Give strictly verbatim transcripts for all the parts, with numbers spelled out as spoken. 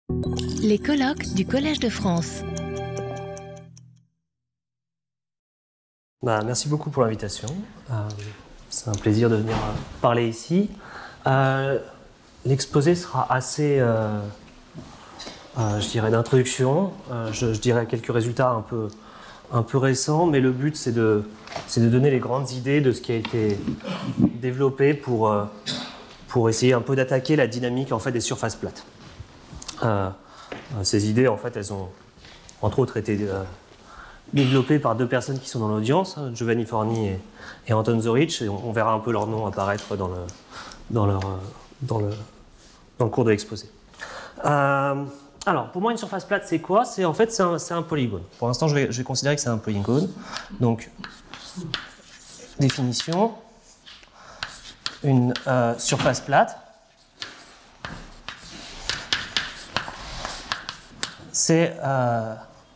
Les colloques du Collège de France. Bah, merci beaucoup pour l'invitation. Euh, c'est un plaisir de venir parler ici. Euh, L'exposé sera assez, euh, euh, je dirais, d'introduction. Euh, je, je dirais quelques résultats un peu, un peu récents, mais le but c'est de, c'est de donner les grandes idées de ce qui a été développé pour, euh, pour essayer un peu d'attaquer la dynamique en fait, des surfaces plates. Euh, ces idées, en fait, elles ont entre autres été euh, développées par deux personnes qui sont dans l'audience, hein, Giovanni Forni et, et Anton Zorich, et on, on verra un peu leurs noms apparaître dans le, dans leur, euh, dans le, dans le cours de l'exposé. Euh, alors, pour moi, une surface plate, c'est quoi? C'est en fait, c'est un, c'est un polygone. Pour l'instant, je vais, je vais considérer que c'est un polygone. Donc, définition, une euh, surface plate, c'est euh,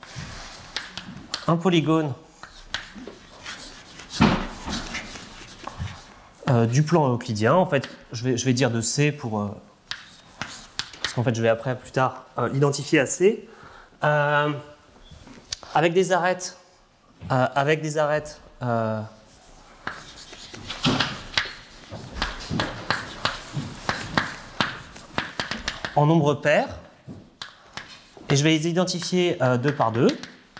un polygone euh, du plan euclidien. En fait, je vais, je vais dire de C pour... Euh, parce qu'en fait, je vais après, plus tard, euh, l'identifier à C. Euh, avec des arêtes... Euh, avec des arêtes... Euh, en nombre pair. Et je vais les identifier euh, deux par deux.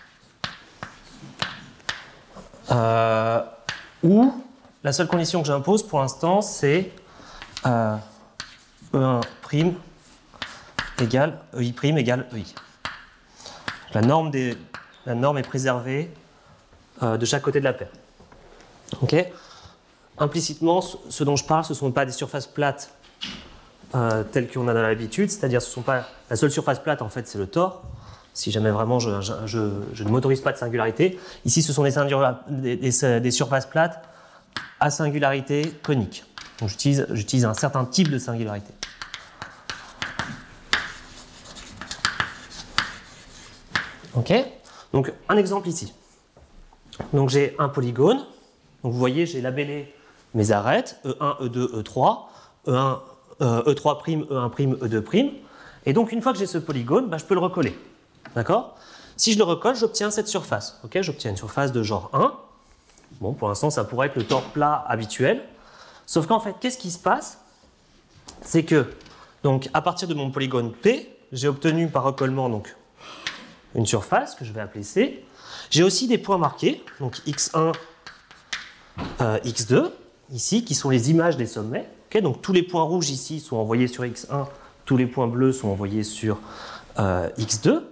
Euh, où la seule condition que j'impose pour l'instant, c'est euh, E un' égale E I' égale E I. La norme, des, la norme est préservée euh, de chaque côté de la paire. Okay. Implicitement, ce dont je parle, ce ne sont pas des surfaces plates euh, telles qu'on a dans l'habitude, c'est-à-dire ce sont pas la seule surface plate, en fait, c'est le tore. Si jamais vraiment je, je, je, je ne m'autorise pas de singularité. Ici, ce sont des, des, des, des surfaces plates à singularité conique. Donc j'utilise, j'utilise un certain type de singularité. Ok. Donc un exemple ici. Donc j'ai un polygone. Donc vous voyez, j'ai labellé mes arêtes E un, E deux, E trois, E un, euh, E trois', E un', E deux'. Et donc une fois que j'ai ce polygone, bah, je peux le recoller. D'accord? Si je le recolle, j'obtiens cette surface. Okay, j'obtiens une surface de genre un. Bon, pour l'instant, ça pourrait être le tore plat habituel. Sauf qu'en fait, qu'est-ce qui se passe? C'est que, donc, à partir de mon polygone P, j'ai obtenu par recollement donc, une surface que je vais appeler C. J'ai aussi des points marqués, donc X un, euh, X deux, ici, qui sont les images des sommets. Okay, donc tous les points rouges ici sont envoyés sur X un, tous les points bleus sont envoyés sur euh, X deux.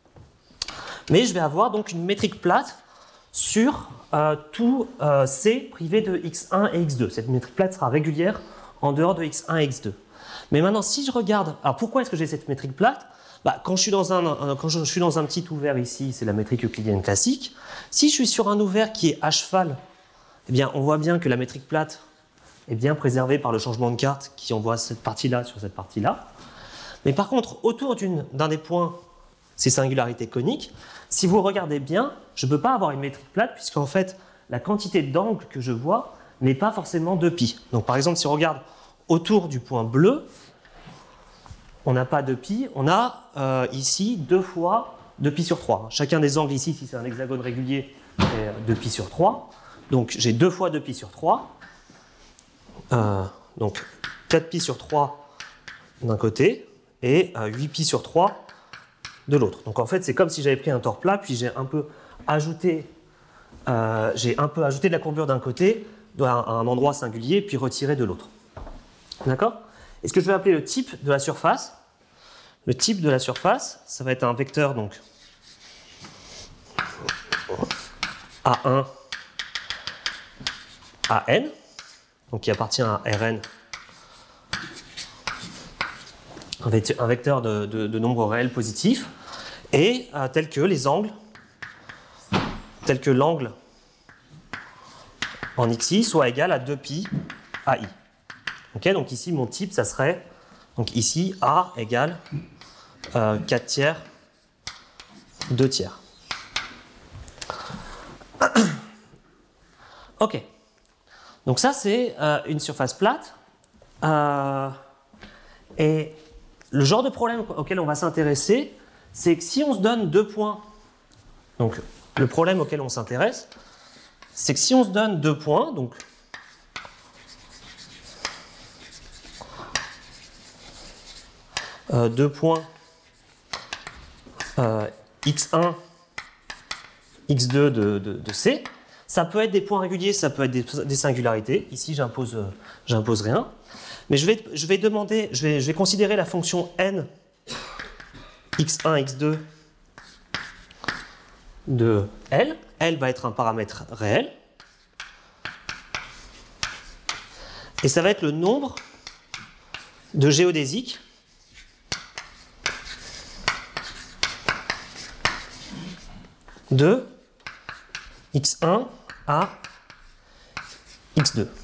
Mais je vais avoir donc une métrique plate sur euh, tout euh, C privé de X un et X deux. Cette métrique plate sera régulière en dehors de X un et X deux. Mais maintenant, si je regarde... Alors pourquoi est-ce que j'ai cette métrique plate? Bah, quand, je suis dans un, un, quand je suis dans un petit ouvert ici, c'est la métrique euclidienne classique. Si je suis sur un ouvert qui est à cheval, eh bien, on voit bien que la métrique plate est bien préservée par le changement de carte qui envoie cette partie-là sur cette partie-là. Mais par contre, autour d'un des points... ces singularités coniques, si vous regardez bien, je ne peux pas avoir une métrique plate puisqu'en fait, la quantité d'angles que je vois n'est pas forcément de pi. Donc par exemple, si on regarde autour du point bleu, on n'a pas de pi, on a euh, ici deux fois deux pi sur trois. Chacun des angles ici, si c'est un hexagone régulier, est deux pi sur trois. Donc j'ai deux fois deux pi sur trois. Euh, donc quatre pi sur trois d'un côté et euh, huit pi sur trois de l'autre. Donc en fait, c'est comme si j'avais pris un tore plat, puis j'ai un peu ajouté, euh, j'ai un peu ajouté de la courbure d'un côté, à un endroit singulier, puis retiré de l'autre. D'accord? Et ce que je vais appeler le type de la surface, le type de la surface, ça va être un vecteur donc A un A N, donc qui appartient à Rn. Un vecteur de, de, de nombres réels positifs, et euh, tel que les angles, tel que l'angle en xi soit égal à deux pi A I. Okay, donc ici, mon type, ça serait, donc ici, A égale euh, quatre tiers, deux tiers. Ok. Donc ça, c'est euh, une surface plate. Euh, et le genre de problème auquel on va s'intéresser, c'est que si on se donne deux points, donc le problème auquel on s'intéresse, c'est que si on se donne deux points, donc euh, deux points euh, x un, x deux de, de, de C, ça peut être des points réguliers, ça peut être des, des singularités. Ici, j'impose euh, j'impose rien. Mais je vais, je vais demander, je vais, je vais considérer la fonction n x un, x deux de L. L va être un paramètre réel. Et ça va être le nombre de géodésiques de x un à x deux.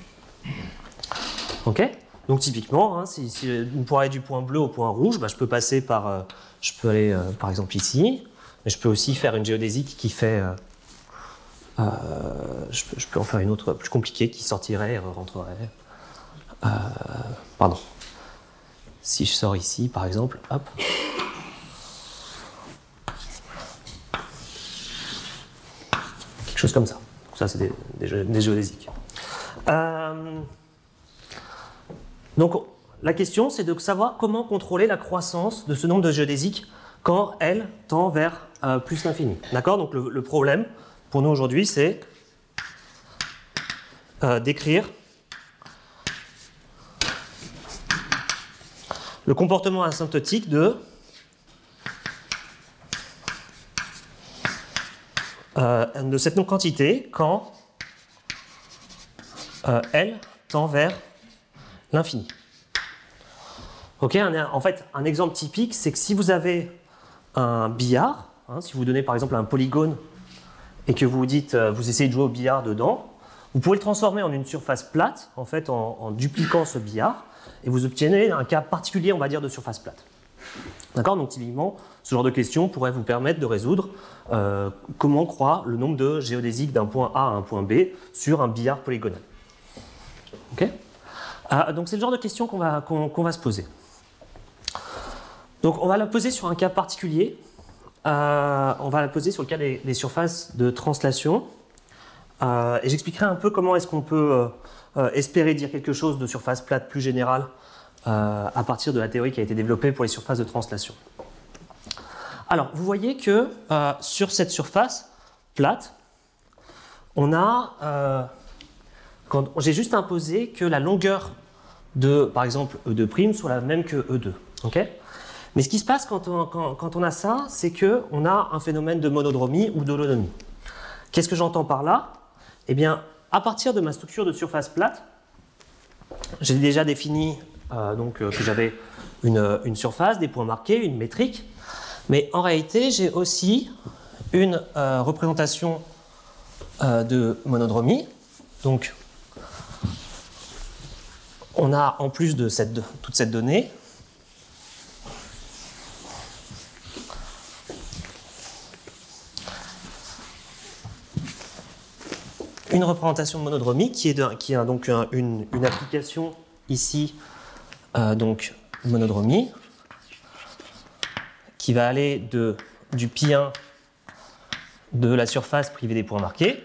Ok? Donc typiquement, hein, si, si, pour aller du point bleu au point rouge, bah, je peux passer par, euh, je peux aller euh, par exemple ici, mais je peux aussi faire une géodésique qui fait, euh, euh, je, peux, je peux en faire une autre plus compliquée qui sortirait et rentrerait. Euh, pardon. Si je sors ici, par exemple, hop. Quelque chose comme ça. Ça, c'est des, des, des géodésiques. Euh, donc, la question, c'est de savoir comment contrôler la croissance de ce nombre de géodésiques quand elle tend vers euh, plus l'infini. D'accord? Donc, le, le problème pour nous aujourd'hui, c'est euh, d'écrire le comportement asymptotique de euh, de cette non-quantité quand euh, elle tend vers l'infini. Ok, un, en fait, un exemple typique, c'est que si vous avez un billard, hein, si vous donnez par exemple un polygone et que vous dites, euh, vous essayez de jouer au billard dedans, vous pouvez le transformer en une surface plate, en fait, en, en dupliquant ce billard, et vous obtenez un cas particulier, on va dire, de surface plate. D'accord? Donc, typiquement, ce genre de question pourrait vous permettre de résoudre euh, comment croît le nombre de géodésiques d'un point A à un point B sur un billard polygonal. Ok? Ah, donc, c'est le genre de question qu'on va, qu'on, qu'on va se poser. Donc, on va la poser sur un cas particulier. Euh, on va la poser sur le cas des, des surfaces de translation. Euh, et j'expliquerai un peu comment est-ce qu'on peut euh, euh, espérer dire quelque chose de surface plate plus générale euh, à partir de la théorie qui a été développée pour les surfaces de translation. Alors, vous voyez que euh, sur cette surface plate, on a, euh, quand j'ai juste imposé que la longueur de, par exemple, E deux' soit la même que E deux. Okay? Mais ce qui se passe quand on, quand, quand on a ça, c'est qu'on a un phénomène de monodromie ou d'holonomie. Qu'est-ce que j'entends par là? Eh bien, à partir de ma structure de surface plate, j'ai déjà défini euh, donc, euh, que j'avais une, une surface, des points marqués, une métrique, mais en réalité, j'ai aussi une euh, représentation euh, de monodromie. Donc, on a en plus de cette, de, toute cette donnée, une représentation de monodromie qui est, de, qui a donc un, une, une application ici, euh, donc monodromie, qui va aller de, du pi un de la surface privée des points marqués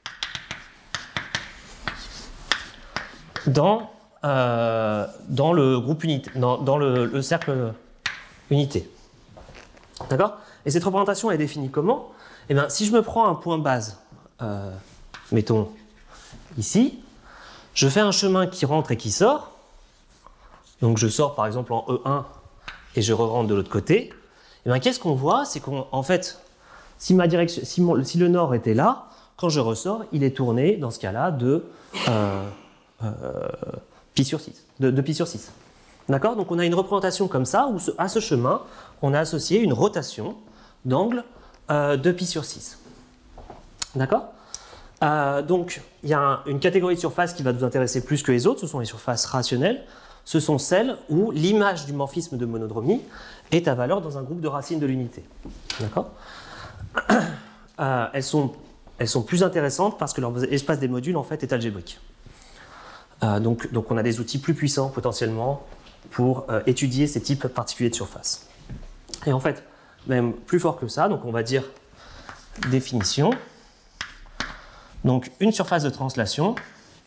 dans, euh, dans le groupe unité, dans, dans le, le cercle unité. D'accord? Et cette représentation est définie comment? Eh bien, si je me prends un point base, euh, mettons ici, je fais un chemin qui rentre et qui sort. Donc je sors par exemple en E un et je re-rentre de l'autre côté. Et bien qu'est-ce qu'on voit? C'est qu'en fait, si, ma direction, si, mon, si le nord était là, quand je ressors, il est tourné dans ce cas-là de, euh, euh, pi sur six, de, de pi sur six. D'accord? Donc on a une représentation comme ça où à ce chemin, on a associé une rotation d'angle euh, de pi sur six. D'accord? Euh, donc, il y a un, une catégorie de surfaces qui va nous intéresser plus que les autres, ce sont les surfaces rationnelles. Ce sont celles où l'image du morphisme de monodromie est à valeur dans un groupe de racines de l'unité. D'accord? euh, elles, sont, elles sont plus intéressantes parce que leur espace des modules en fait est algébrique. Euh, donc, donc, on a des outils plus puissants potentiellement pour euh, étudier ces types particuliers de surface. Et en fait, même plus fort que ça, donc on va dire définition. Donc une surface de translation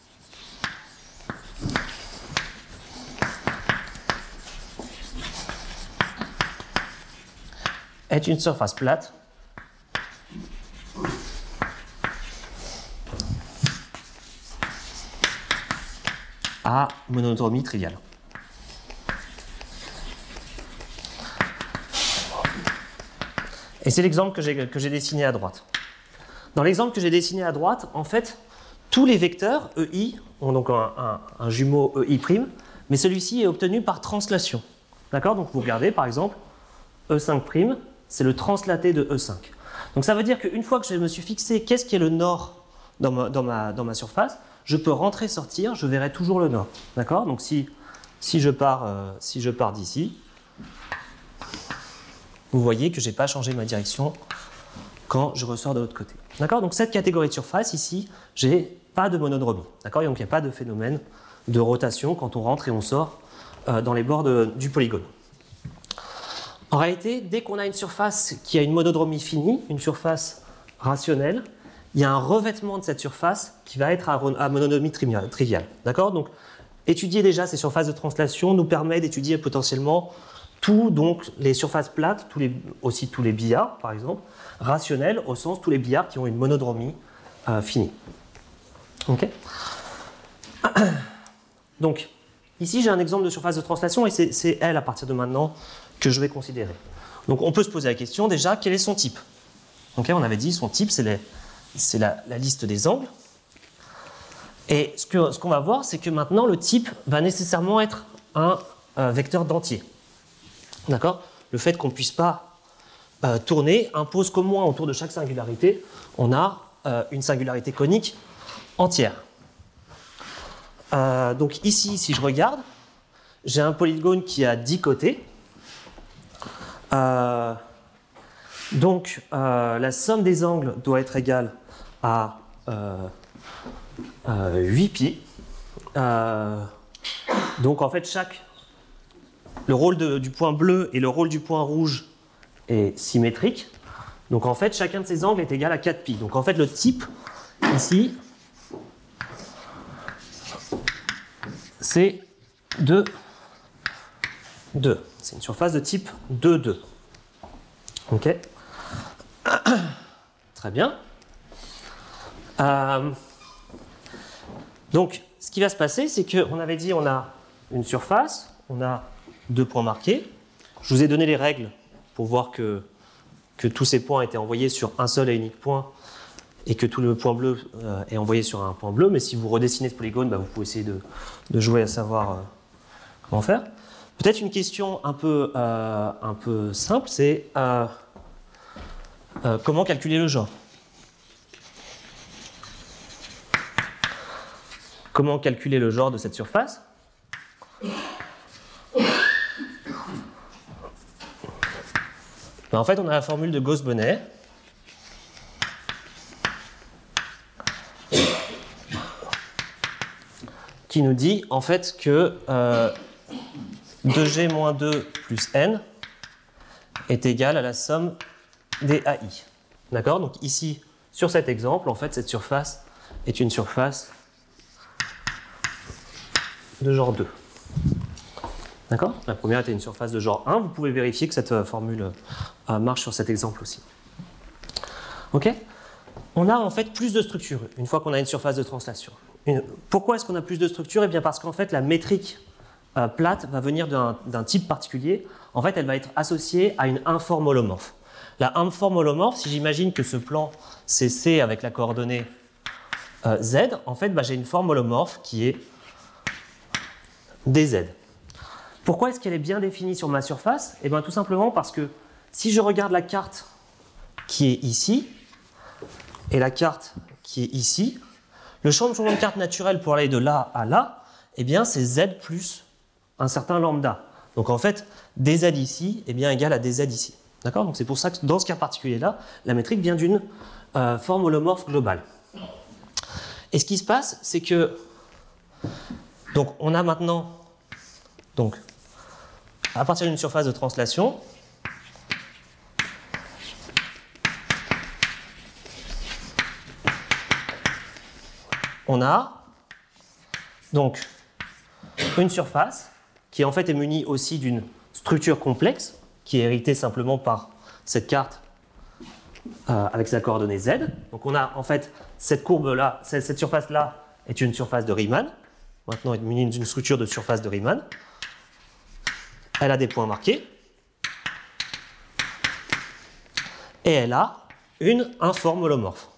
est une surface plate à monodromie triviale. Et c'est l'exemple que j'ai que j'ai dessiné à droite. Dans l'exemple que j'ai dessiné à droite, en fait, tous les vecteurs E I ont donc un, un, un jumeau E I', mais celui-ci est obtenu par translation. D'accord? Donc vous regardez, par exemple, E cinq', c'est le translaté de E cinq. Donc ça veut dire qu'une fois que je me suis fixé qu'est-ce qui est le nord dans ma, dans ma, dans ma surface, je peux rentrer, sortir, je verrai toujours le nord. D'accord? Donc si, si je pars, euh, si je pars d'ici, vous voyez que je n'ai pas changé ma direction quand je ressors de l'autre côté. D'accord? Donc cette catégorie de surface, ici, j'ai pas de monodromie. D'accord? Donc il n'y a pas de phénomène de rotation quand on rentre et on sort euh, dans les bords de, du polygone. En réalité, dès qu'on a une surface qui a une monodromie finie, une surface rationnelle, il y a un revêtement de cette surface qui va être à, à monodromie triviale. D'accord? Donc étudier déjà ces surfaces de translation nous permet d'étudier potentiellement tout, donc les surfaces plates, tous les, aussi tous les billards, par exemple, rationnels, au sens tous les billards qui ont une monodromie euh, finie. Ok? Donc, ici j'ai un exemple de surface de translation et c'est elle, à partir de maintenant, que je vais considérer. Donc, on peut se poser la question déjà, quel est son type? Okay, on avait dit, son type, c'est la, la liste des angles. Et ce qu'on ce qu'on va voir, c'est que maintenant, le type va nécessairement être un euh, vecteur d'entier. D'accord? Le fait qu'on ne puisse pas euh, tourner impose qu'au moins autour de chaque singularité, on a euh, une singularité conique entière. Euh, donc ici, si je regarde, j'ai un polygone qui a dix côtés. Euh, donc euh, la somme des angles doit être égale à euh, euh, huit pi. Euh, donc en fait, chaque le rôle de, du point bleu et le rôle du point rouge est symétrique. Donc en fait, chacun de ces angles est égal à quatre pi. Donc en fait, le type, ici, c'est deux, deux. C'est une surface de type deux, deux. Ok? Très bien. Euh, donc, ce qui va se passer, c'est qu'on avait dit on a une surface, on a deux points marqués. Je vous ai donné les règles pour voir que, que tous ces points étaient envoyés sur un seul et unique point et que tout le point bleu euh, est envoyé sur un point bleu. Mais si vous redessinez ce polygone, bah, vous pouvez essayer de, de jouer à savoir euh, comment faire. Peut-être une question un peu, euh, un peu simple, c'est euh, euh, comment calculer le genre? Comment calculer le genre de cette surface? Ben en fait, on a la formule de Gauss-Bonnet. Qui nous dit en fait que euh, deux g moins deux plus n est égal à la somme des A I. D'accord? Donc ici, sur cet exemple, en fait, cette surface est une surface de genre deux. D'accord? La première était une surface de genre un. Vous pouvez vérifier que cette euh, formule euh, marche sur cet exemple aussi. Ok? On a en fait plus de structure une fois qu'on a une surface de translation. Une... Pourquoi est-ce qu'on a plus de structure? Eh bien parce qu'en fait la métrique euh, plate va venir d'un type particulier. En fait, elle va être associée à une informe holomorphe. La informe holomorphe, si j'imagine que ce plan c'est C avec la coordonnée euh, Z, en fait bah, j'ai une forme holomorphe qui est dz. Pourquoi est-ce qu'elle est bien définie sur ma surface? Eh bien tout simplement parce que si je regarde la carte qui est ici et la carte qui est ici, le champ de changement de carte naturel pour aller de là à là, eh bien c'est z plus un certain lambda. Donc en fait, dz ici est bien égal à dz ici. D'accord? Donc c'est pour ça que dans ce cas particulier-là, la métrique vient d'une euh, forme holomorphe globale. Et ce qui se passe, c'est que donc on a maintenant donc à partir d'une surface de translation, on a donc une surface qui en fait est munie aussi d'une structure complexe qui est héritée simplement par cette carte euh, avec sa coordonnée Z. Donc on a en fait cette courbe-là, cette, cette surface-là est une surface de Riemann. Maintenant, elle est munie d'une structure de surface de Riemann. Elle a des points marqués. Et elle a une informe holomorphe.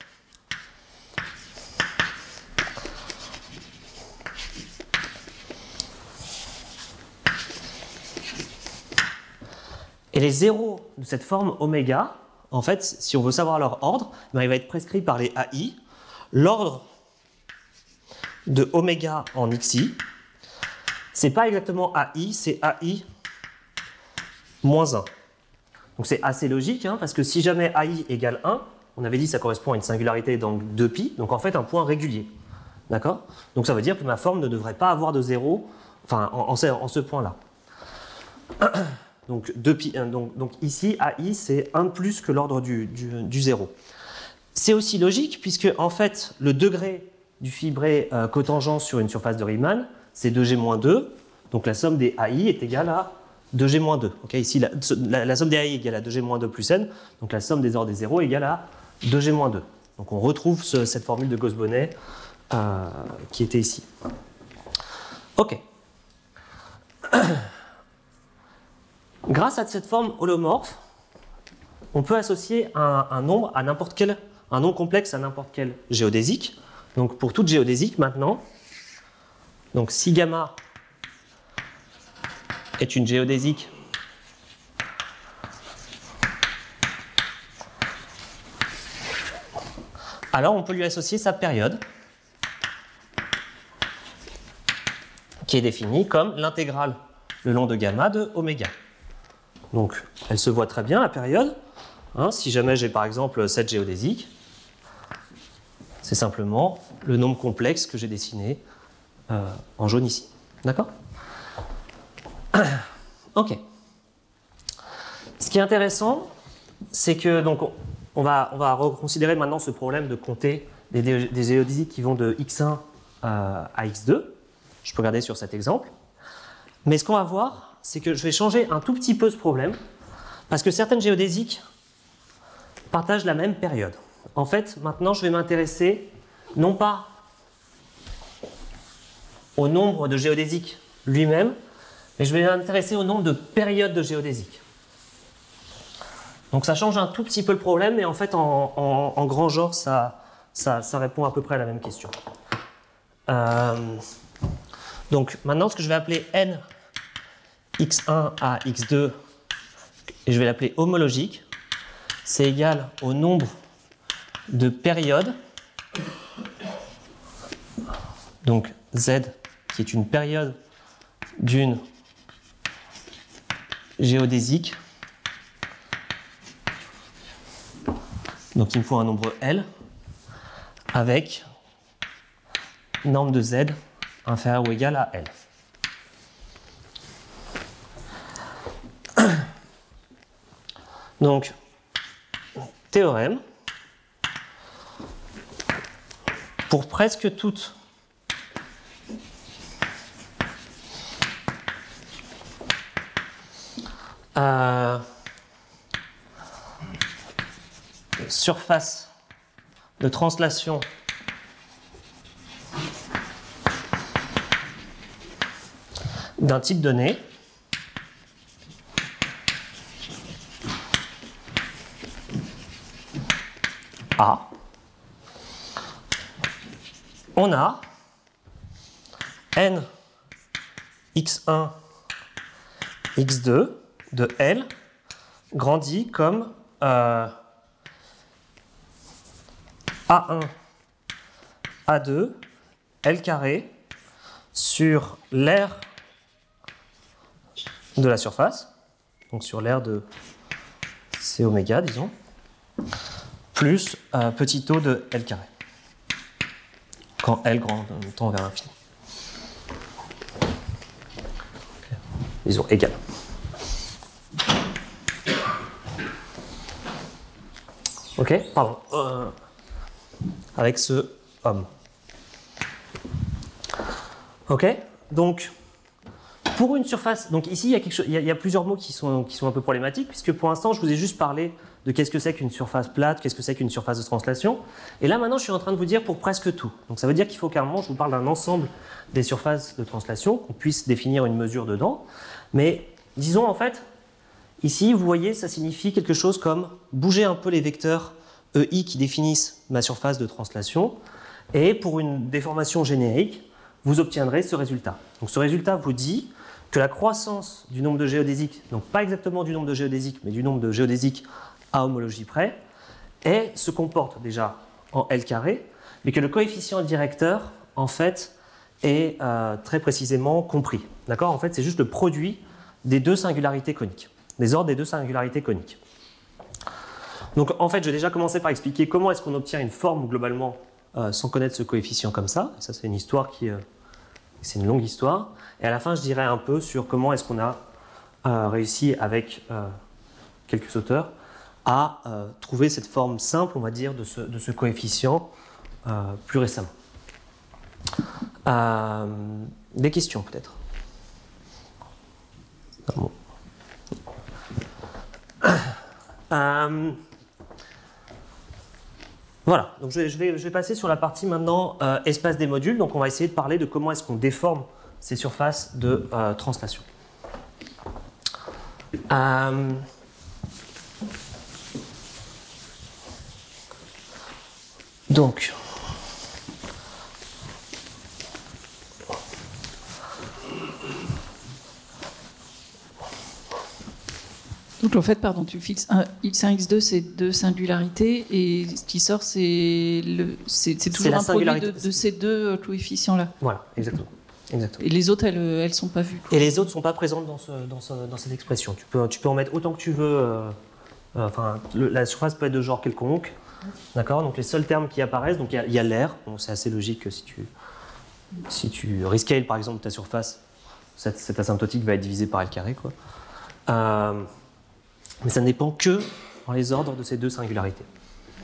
Et les zéros de cette forme oméga, en fait, si on veut savoir leur ordre, ben, il va être prescrit par les A I. L'ordre de oméga en xi, c'est pas exactement A I, c'est A I moins un. Donc c'est assez logique, hein, parce que si jamais A I égale un, on avait dit que ça correspond à une singularité dans deux pi, donc en fait un point régulier. D'accord? Donc ça veut dire que ma forme ne devrait pas avoir de zéro, enfin en, en, ce, en ce point-là. Donc, deux pi, donc, donc ici, A I, c'est un de plus que l'ordre du, du, du zéro. C'est aussi logique, puisque en fait, le degré du fibré euh, cotangent sur une surface de Riemann, c'est deux G moins deux. Donc la somme des A I est égale à deux G moins deux. Okay, ici, la, la, la somme des A I est égale à deux G moins deux plus n. Donc la somme des ordres des zéros est égale à deux G moins deux. Donc on retrouve ce, cette formule de Gauss-Bonnet euh, qui était ici. OK. Grâce à cette forme holomorphe, on peut associer un, un nombre à n'importe quel, un nombre complexe à n'importe quel géodésique. Donc pour toute géodésique maintenant, donc si gamma est une géodésique alors on peut lui associer sa période qui est définie comme l'intégrale le long de gamma de oméga. Donc, elle se voit très bien, la période. Hein, si jamais j'ai par exemple cette géodésique, c'est simplement le nombre complexe que j'ai dessiné euh, en jaune ici. D'accord? OK. Ce qui est intéressant, c'est que donc, on, va, on va reconsidérer maintenant ce problème de compter des, des géodésiques qui vont de x un euh, à x deux. Je peux regarder sur cet exemple. Mais ce qu'on va voir, c'est que je vais changer un tout petit peu ce problème, parce que certaines géodésiques partagent la même période. En fait, maintenant, je vais m'intéresser non pas au nombre de géodésiques lui-même, mais je vais m'intéresser au nombre de périodes de géodésiques. Donc ça change un tout petit peu le problème, mais en fait, en, en, en grand genre, ça, ça, ça répond à peu près à la même question. Euh, donc maintenant, ce que je vais appeler n x un à x deux, et je vais l'appeler homologique, c'est égal au nombre de périodes, donc z qui est une période d'une géodésique, donc il me faut un nombre L, avec norme de z inférieure ou égale à L. Donc, théorème, pour presque toutes euh, surfaces de translation d'un type donné, A, on a n x un, x deux de L grandit comme euh, A un, A deux, L carré sur l'aire de la surface, donc sur l'aire de C oméga, disons, plus euh, petit taux de L carré, quand L grand tend vers l'infini. Okay. Disons égal. Ok, pardon. Euh, avec ce homme. Ok, donc pour une surface, donc ici il y a, quelque chose, il y a, il y a plusieurs mots qui sont, qui sont un peu problématiques, puisque pour l'instant je vous ai juste parlé de qu'est-ce que c'est qu'une surface plate, qu'est-ce que c'est qu'une surface de translation, et là maintenant je suis en train de vous dire pour presque tout. Donc ça veut dire qu'il faut qu'à un moment je vous parle d'un ensemble des surfaces de translation, qu'on puisse définir une mesure dedans, mais disons en fait, ici vous voyez ça signifie quelque chose comme bouger un peu les vecteurs E I qui définissent ma surface de translation, et pour une déformation générique, vous obtiendrez ce résultat. Donc ce résultat vous dit que la croissance du nombre de géodésiques, donc pas exactement du nombre de géodésiques, mais du nombre de géodésiques à homologie près, est, se comporte déjà en L carré, mais que le coefficient directeur, en fait, est euh, très précisément compris. D'accord ? En fait, c'est juste le produit des deux singularités coniques, des ordres des deux singularités coniques. Donc en fait, j'ai déjà commencé par expliquer comment est-ce qu'on obtient une forme globalement euh, sans connaître ce coefficient comme ça. Et ça, c'est une histoire qui... Euh, c'est une longue histoire. Et à la fin, je dirais un peu sur comment est-ce qu'on a euh, réussi avec euh, quelques auteurs à euh, trouver cette forme simple, on va dire, de ce, de ce coefficient euh, plus récemment. Euh, des questions peut-être ? Bon. euh, Voilà, donc je vais, je, vais, je vais passer sur la partie maintenant euh, espace des modules. Donc on va essayer de parler de comment est-ce qu'on déforme ces surfaces de euh, translation. Euh, donc, Donc en fait, pardon, tu fixes un x un, x deux, c'est deux singularités, et ce qui sort, c'est le, c'est, c'est toujours un produit de, de ces deux coefficients-là. Voilà, exactement. exactement. Et les autres, elles ne sont pas vues. Et les autres ne sont pas présentes dans, ce, dans, ce, dans cette expression. Tu peux, tu peux en mettre autant que tu veux. Euh, euh, enfin, le, la surface peut être de genre quelconque. D'accord ? Donc les seuls termes qui apparaissent, donc il y, y a l'air. Bon, c'est assez logique que si tu, si tu rescales par exemple ta surface, cette, cette asymptotique va être divisée par L carré, quoi. Euh, Mais ça ne dépend que dans les ordres de ces deux singularités. D'accord ?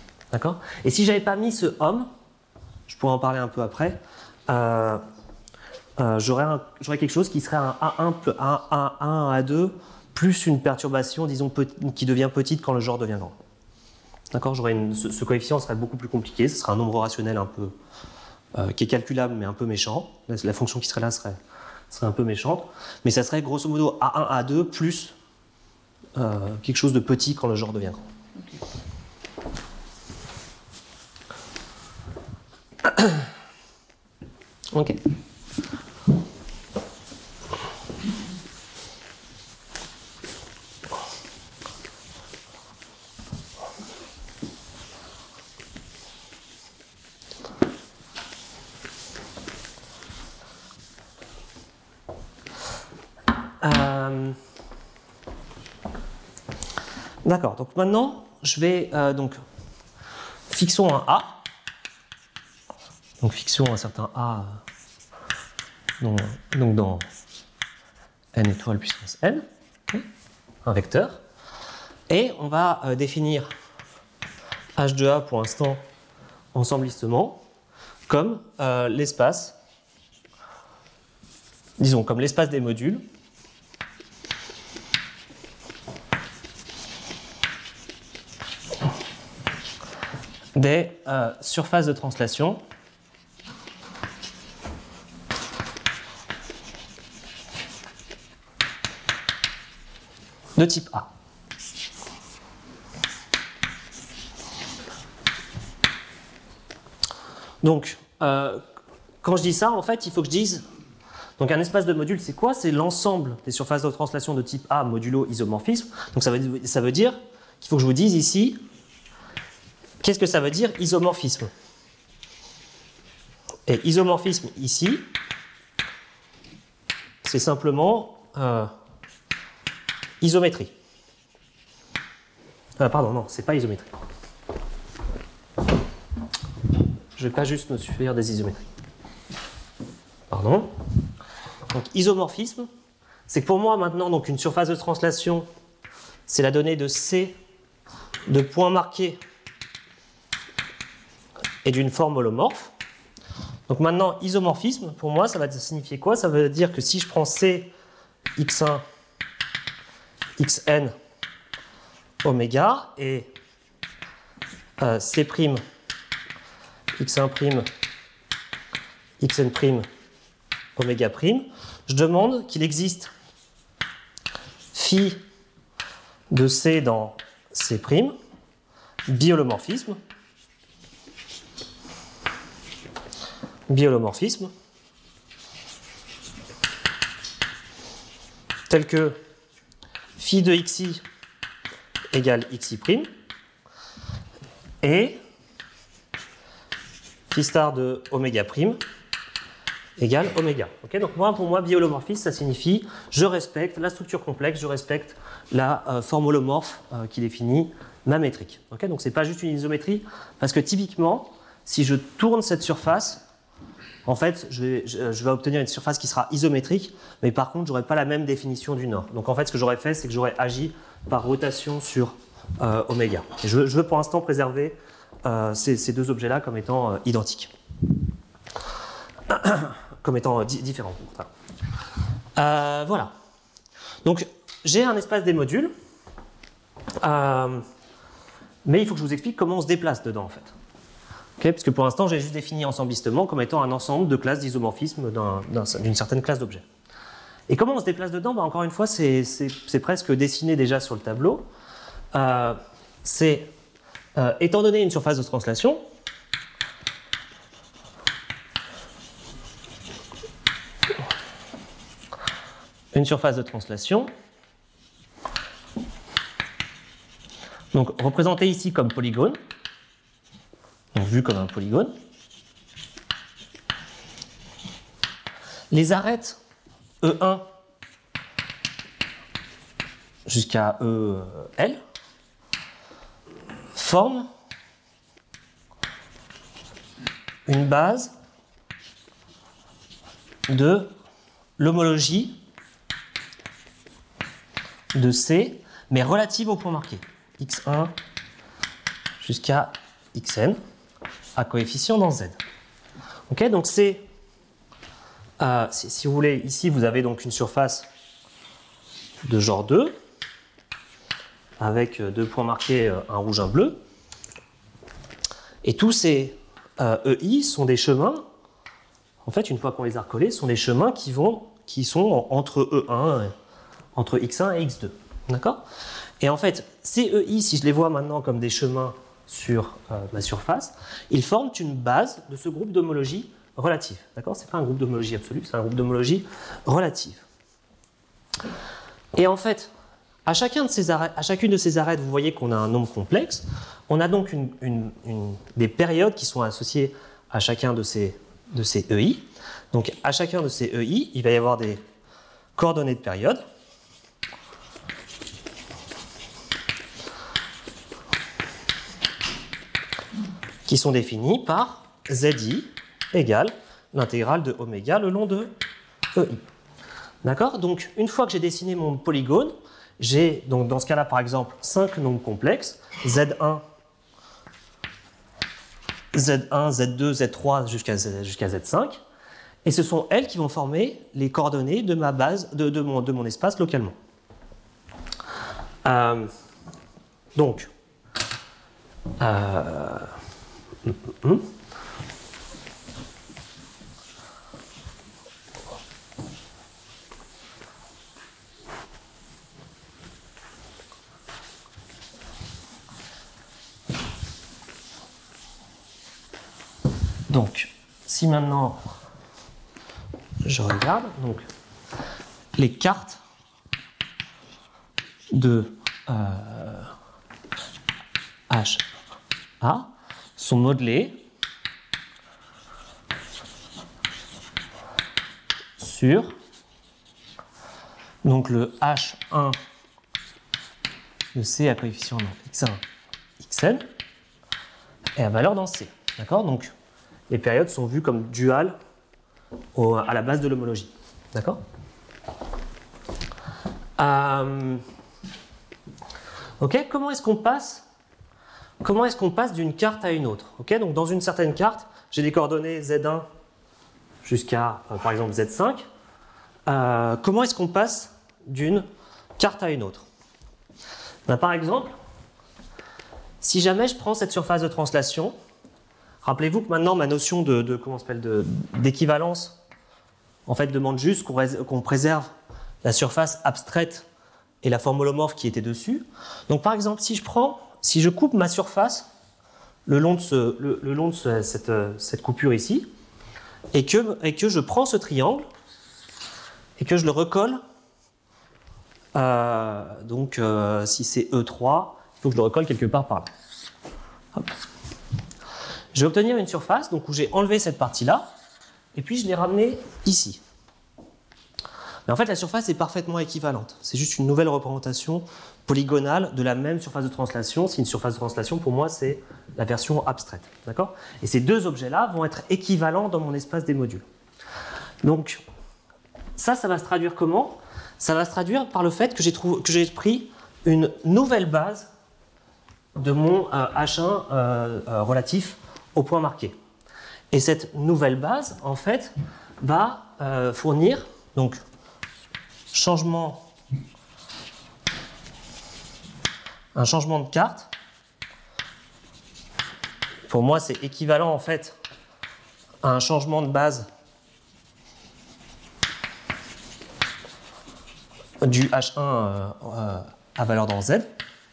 Et si je n'avais pas mis ce homme, je pourrais en parler un peu après, euh, euh, j'aurais, un, j'aurais quelque chose qui serait un A un, un, un, un A deux plus une perturbation, disons, petit, qui devient petite quand le genre devient grand. D'accord ? J'aurais une, ce, ce coefficient serait beaucoup plus compliqué, ce serait un nombre rationnel un peu, euh, qui est calculable mais un peu méchant. La, la fonction qui serait là serait, serait un peu méchante, mais ça serait grosso modo A un, A deux plus Euh, quelque chose de petit quand le genre devient grand. Ok. Ok. Euh... D'accord, donc maintenant, je vais, euh, donc, fixons un A. Donc, fixons un certain A donc, donc dans n étoile puissance n, un vecteur. Et on va euh, définir H deux A pour l'instant, ensemblistement, comme euh, l'espace, disons, comme l'espace des modules, des euh, surfaces de translation de type A. Donc, euh, quand je dis ça, en fait, il faut que je dise... Donc, un espace de module, c'est quoi ? C'est l'ensemble des surfaces de translation de type A modulo isomorphisme. Donc, ça veut, ça veut dire qu'il faut que je vous dise ici... Qu'est-ce que ça veut dire isomorphisme ? Et isomorphisme ici, c'est simplement euh, isométrie. Ah, pardon, non, c'est pas isométrie. Je ne vais pas juste me suffire des isométries. Pardon. Donc isomorphisme, c'est que pour moi maintenant, donc, une surface de translation, c'est la donnée de C de points marqués et d'une forme holomorphe. Donc maintenant, isomorphisme, pour moi, ça va signifier quoi? Ça veut dire que si je prends C, x un, xn, oméga, et euh, C', x un', xn', oméga prime, je demande qu'il existe phi de C dans C', biholomorphisme, biholomorphisme, tel que phi de xi égale xi', et phi star de oméga prime égale oméga. Okay, donc moi, pour moi, biholomorphisme, ça signifie je respecte la structure complexe, je respecte la euh, forme holomorphe euh, qui définit ma métrique. Okay, donc ce n'est pas juste une isométrie, parce que typiquement, si je tourne cette surface, en fait, je vais, je, je vais obtenir une surface qui sera isométrique, mais par contre, je n'aurai pas la même définition du nord. Donc en fait, ce que j'aurais fait, c'est que j'aurais agi par rotation sur euh, oméga. Et je, je veux pour l'instant préserver euh, ces, ces deux objets-là comme étant euh, identiques. Comme étant euh, di différents. Voilà. Euh, voilà. Donc, j'ai un espace des modules, euh, mais il faut que je vous explique comment on se déplace dedans, en fait. Okay, parce que pour l'instant, j'ai juste défini ensemblissement comme étant un ensemble de classes d'isomorphisme d'une certaine classe d'objets. Et comment on se déplace dedans? Bah, encore une fois, c'est presque dessiné déjà sur le tableau. Euh, c'est, euh, étant donné une surface de translation, une surface de translation, donc représentée ici comme polygone, donc vu comme un polygone. Les arêtes E un jusqu'à E L forment une base de l'homologie de C, mais relative au point marqué, x un jusqu'à xn, à coefficient dans Z. Okay, donc c'est, euh, si, si vous voulez, ici vous avez donc une surface de genre deux, avec deux points marqués, un rouge, un bleu, et tous ces euh, E I sont des chemins, en fait, une fois qu'on les a recollés, sont des chemins qui, vont, qui sont entre E un, entre x un et x deux. D'accord? Et en fait, ces E I, si je les vois maintenant comme des chemins sur euh, ma surface, ils forment une base de ce groupe d'homologie relative. D'accord? Ce n'est pas un groupe d'homologie absolue, c'est un groupe d'homologie relative. Et en fait, à, chacun de ces arêtes, à chacune de ces arêtes, vous voyez qu'on a un nombre complexe. On a donc une, une, une, des périodes qui sont associées à chacun de ces, de ces E I. Donc à chacun de ces E I, il va y avoir des coordonnées de période. Qui sont définies par Zi égale l'intégrale de oméga le long de E I. D'accord? Donc, une fois que j'ai dessiné mon polygone, j'ai, donc dans ce cas-là, par exemple, cinq nombres complexes, Z un, Z un, Z deux, Z trois jusqu'à jusqu'à Z cinq, et ce sont elles qui vont former les coordonnées de ma base, de, de, mon, de mon espace localement. Euh, donc, euh, Mmh. Donc, si maintenant je regarde, donc les cartes de euh, H A sont modelées sur donc le H un de C à coefficient x un, xn et à valeur dans C. D'accord? Donc les périodes sont vues comme duales au, à la base de l'homologie. D'accord? euh, Ok, comment est-ce qu'on passe comment est-ce qu'on passe d'une carte à une autre. Okay, donc dans une certaine carte, j'ai des coordonnées Z un jusqu'à, euh, par exemple, Z cinq. Euh, comment est-ce qu'on passe d'une carte à une autre? Ben, par exemple, si jamais je prends cette surface de translation, rappelez-vous que maintenant ma notion de, de comment s'appelle de, d'équivalence en fait demande juste qu'on, rés, qu'on préserve la surface abstraite et la forme holomorphe qui était dessus. Donc par exemple, si je prends, si je coupe ma surface le long de, ce, le, le long de ce, cette, cette coupure ici, et que, et que je prends ce triangle et que je le recolle, euh, donc euh, si c'est E trois, il faut que je le recolle quelque part par là. Hop. Je vais obtenir une surface donc, où j'ai enlevé cette partie-là, et puis je l'ai ramenée ici. Mais en fait, la surface est parfaitement équivalente. C'est juste une nouvelle représentation polygonale de la même surface de translation. C'est une surface de translation, pour moi, c'est la version abstraite. D'accord ? Et ces deux objets-là vont être équivalents dans mon espace des modules. Donc, ça, ça va se traduire comment ? Ça va se traduire par le fait que j'ai, trouvé, que j'ai pris une nouvelle base de mon euh, H un euh, euh, relatif au point marqué. Et cette nouvelle base, en fait, va euh, fournir donc changement, un changement de carte. Pour moi, c'est équivalent en fait à un changement de base du H un euh, euh, à valeur dans Z.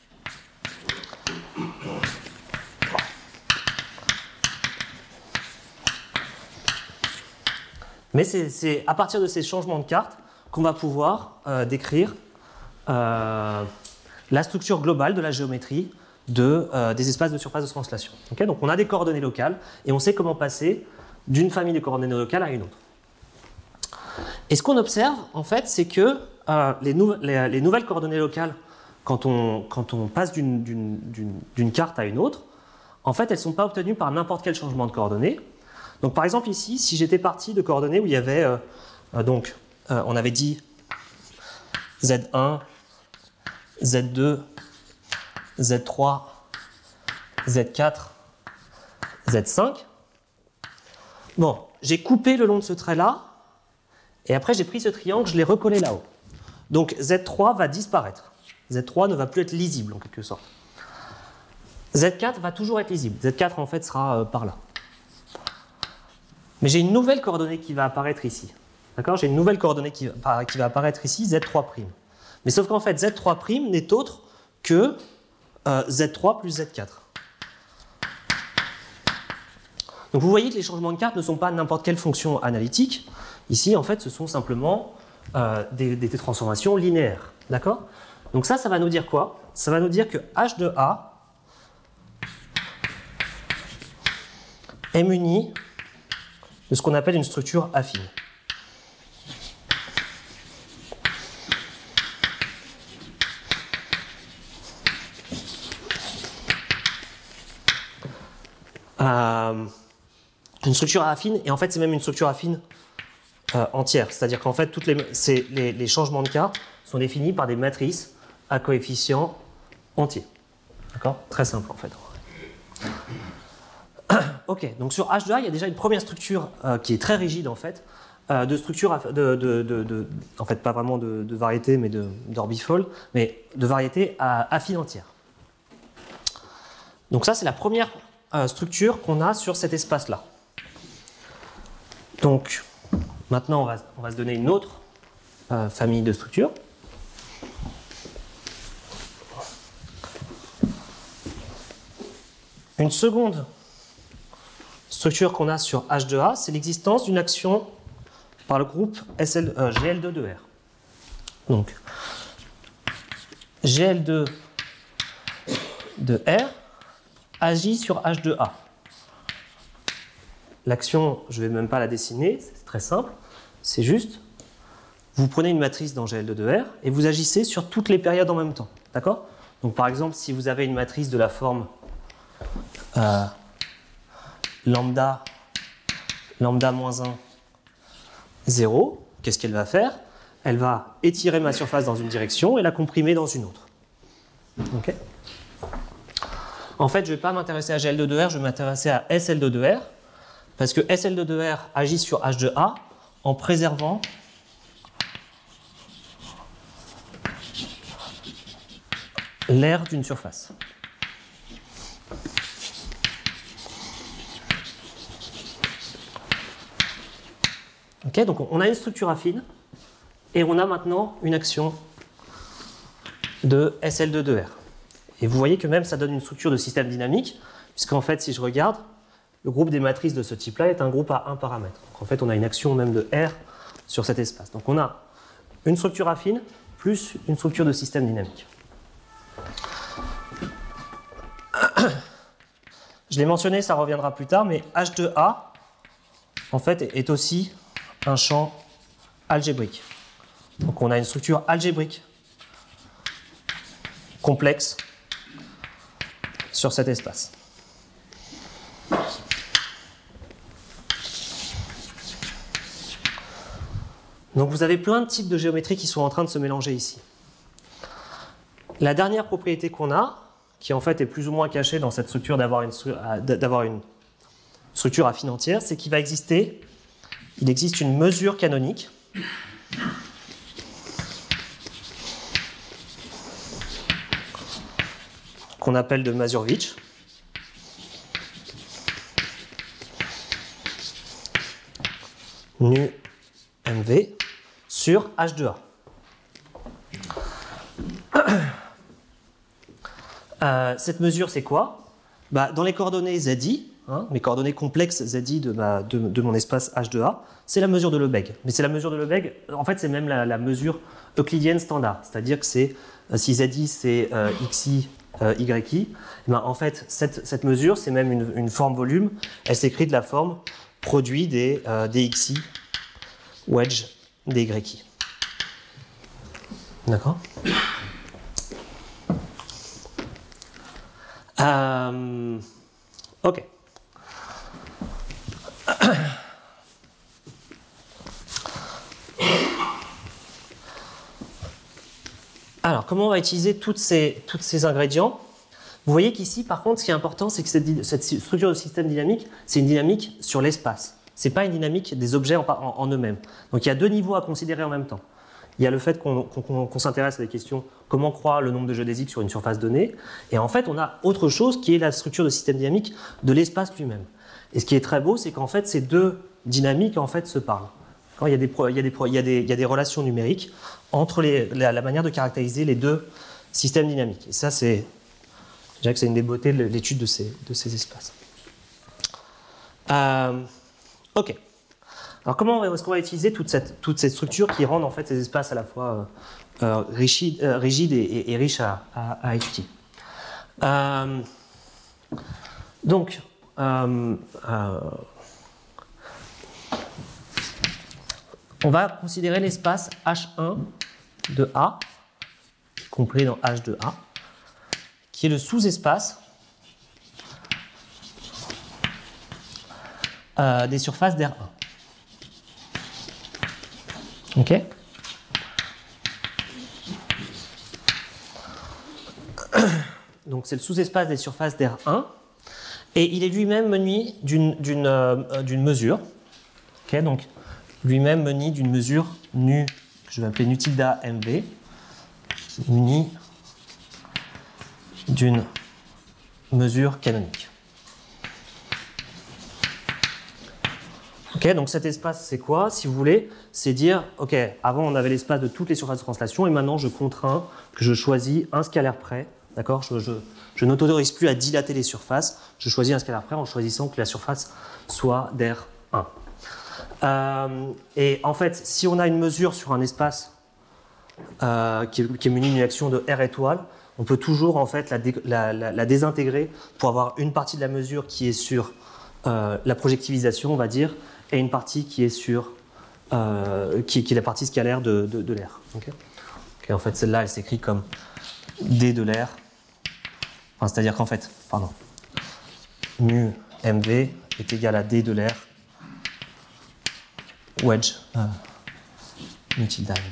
Mais c'est, c'est à partir de ces changements de carte qu'on va pouvoir euh, décrire euh, la structure globale de la géométrie de, euh, des espaces de surface de translation. Okay, donc on a des coordonnées locales et on sait comment passer d'une famille de coordonnées locales à une autre. Et ce qu'on observe, en fait, c'est que euh, les, nou- les, les nouvelles coordonnées locales, quand on, quand on passe d'une, d'une, d'une, d'une carte à une autre, en fait, elles ne sont pas obtenues par n'importe quel changement de coordonnées. Donc par exemple ici, si j'étais parti de coordonnées où il y avait, euh, euh, donc, euh, on avait dit Z un, Z deux, Z trois, Z quatre, Z cinq. Bon, j'ai coupé le long de ce trait-là, et après j'ai pris ce triangle, je l'ai recollé là-haut. Donc Z trois va disparaître. Z trois ne va plus être lisible en quelque sorte. Z quatre va toujours être lisible. Z quatre en fait sera euh, par là. Mais j'ai une nouvelle coordonnée qui va apparaître ici. D'accord ? J'ai une nouvelle coordonnée qui va, qui va apparaître ici, Z trois'. Mais sauf qu'en fait, Z trois' n'est autre que euh, Z trois plus Z quatre. Donc vous voyez que les changements de carte ne sont pas n'importe quelle fonction analytique. Ici, en fait, ce sont simplement euh, des, des transformations linéaires. D'accord ? Donc ça, ça va nous dire quoi ? Ça va nous dire que H de A est muni de ce qu'on appelle une structure affine. Euh, une structure affine, et en fait c'est même une structure affine euh, entière, c'est-à-dire qu'en fait toutes les, c'est, les, les changements de carte sont définis par des matrices à coefficients entiers. D'accord ? Très simple en fait. Ok, donc sur H de A, il y a déjà une première structure euh, qui est très rigide en fait, euh, de structure, de, de, de, de, en fait pas vraiment de, de variété, mais de, d'orbifold, mais de variété à affine entière. Donc ça, c'est la première euh, structure qu'on a sur cet espace-là. Donc maintenant, on va, on va se donner une autre euh, famille de structures. Une seconde structure qu'on a sur H de A, c'est l'existence d'une action par le groupe S L, euh, G L deux de R. Donc, G L deux de R agit sur H de A. L'action, je ne vais même pas la dessiner, c'est très simple. C'est juste, vous prenez une matrice dans G L deux de R et vous agissez sur toutes les périodes en même temps. D'accord ? Donc, par exemple, si vous avez une matrice de la forme euh, lambda, lambda moins un, zéro, qu'est-ce qu'elle va faire ? Elle va étirer ma surface dans une direction et la comprimer dans une autre. Okay ? En fait, je ne vais pas m'intéresser à G L de deux R, je vais m'intéresser à S L de deux R, parce que S L de deux R agit sur H de A en préservant l'aire d'une surface. Ok, donc on a une structure affine et on a maintenant une action de S L de deux R. Et vous voyez que même ça donne une structure de système dynamique, puisqu'en fait, si je regarde, le groupe des matrices de ce type-là est un groupe à un paramètre. Donc en fait, on a une action même de R sur cet espace. Donc on a une structure affine plus une structure de système dynamique. Je l'ai mentionné, ça reviendra plus tard, mais H de A, en fait, est aussi un champ algébrique. Donc on a une structure algébrique complexe sur cet espace. Donc vous avez plein de types de géométrie qui sont en train de se mélanger ici. La dernière propriété qu'on a, qui en fait est plus ou moins cachée dans cette structure d'avoir une, d'avoir une structure affine entière, c'est qu'il va exister, il existe une mesure canonique qu'on appelle de Mazurowicz. Nu M V sur H de A. Euh, cette mesure, c'est quoi? Bah, dans les coordonnées Z I, hein, mes coordonnées complexes Z I de, ma, de, de mon espace H de A, c'est la mesure de Lebesgue. Mais c'est la mesure de Lebesgue, en fait, c'est même la, la mesure euclidienne standard. C'est-à-dire que c'est, si Z I c'est euh, Xi, euh, Yi, eh ben, en fait, cette, cette mesure, c'est même une, une forme volume. Elle s'écrit de la forme produit des, euh, des Xi, wedge des Y. D'accord? Euh, ok. Alors, comment on va utiliser toutes ces, toutes ces ingrédients? Vous voyez qu'ici, par contre, ce qui est important, c'est que cette, cette structure de système dynamique, c'est une dynamique sur l'espace. Ce n'est pas une dynamique des objets en, en, en eux-mêmes. Donc, il y a deux niveaux à considérer en même temps. Il y a le fait qu'on qu'on, qu'on s'intéresse à des questions comment croît le nombre de géodésiques sur une surface donnée. Et en fait, on a autre chose qui est la structure de système dynamique de l'espace lui-même. Et ce qui est très beau, c'est qu'en fait, ces deux dynamiques en fait, se parlent. Il y, a des, il, y a des, il, y a des, il y a des relations numériques entre les, la, la manière de caractériser les deux systèmes dynamiques. Et ça, c'est, je dirais que c'est une des beautés de l'étude de ces, de ces espaces. Euh, ok. Alors comment est-ce qu'on va utiliser toute cette, toute cette structure qui rendent en fait ces espaces à la fois euh, euh, rigides, euh, rigides et, et, et riches à, à, à étudier. Euh, donc, euh, euh, on va considérer l'espace H un de A, compris dans H de A, qui est le sous-espace euh, des surfaces d'R un. Ok. Donc c'est le sous-espace des surfaces d'R un et il est lui-même muni d'une d'une euh, d'une mesure. Ok, donc lui-même muni d'une mesure nu que je vais appeler nu tilde M V, muni d'une mesure canonique. Ok, donc cet espace, c'est quoi? Si vous voulez, c'est dire, ok, avant on avait l'espace de toutes les surfaces de translation et maintenant je contrains que je choisis un scalaire près, d'accord? Je, je, je n'autorise plus à dilater les surfaces, je choisis un scalaire près en choisissant que la surface soit d'R un. Euh, et en fait, si on a une mesure sur un espace euh, qui, est, qui est muni d'une action de R étoile, on peut toujours en fait la, dé, la, la, la désintégrer pour avoir une partie de la mesure qui est sur euh, la projectivisation, on va dire, et une partie qui est sur euh, qui, qui est la partie scalaire de, de, de l'air. Okay, okay, en fait, celle-là, elle s'écrit comme d de l'air. Enfin, c'est-à-dire qu'en fait, pardon, mu mv est égal à d de l'air wedge euh, mu tilde mv.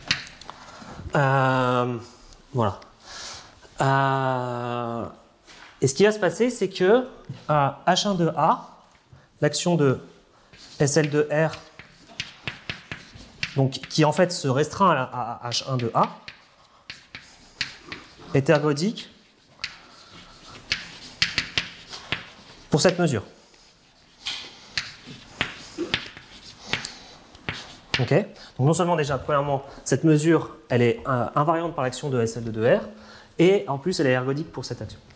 Euh, voilà. Euh, Et ce qui va se passer, c'est que à H un de A, l'action de S L de R, donc, qui en fait se restreint à, à H un de A, est ergodique pour cette mesure. Ok. Donc non seulement déjà, premièrement, cette mesure, elle est euh, invariante par l'action de S L de R, et en plus, elle est ergodique pour cette action.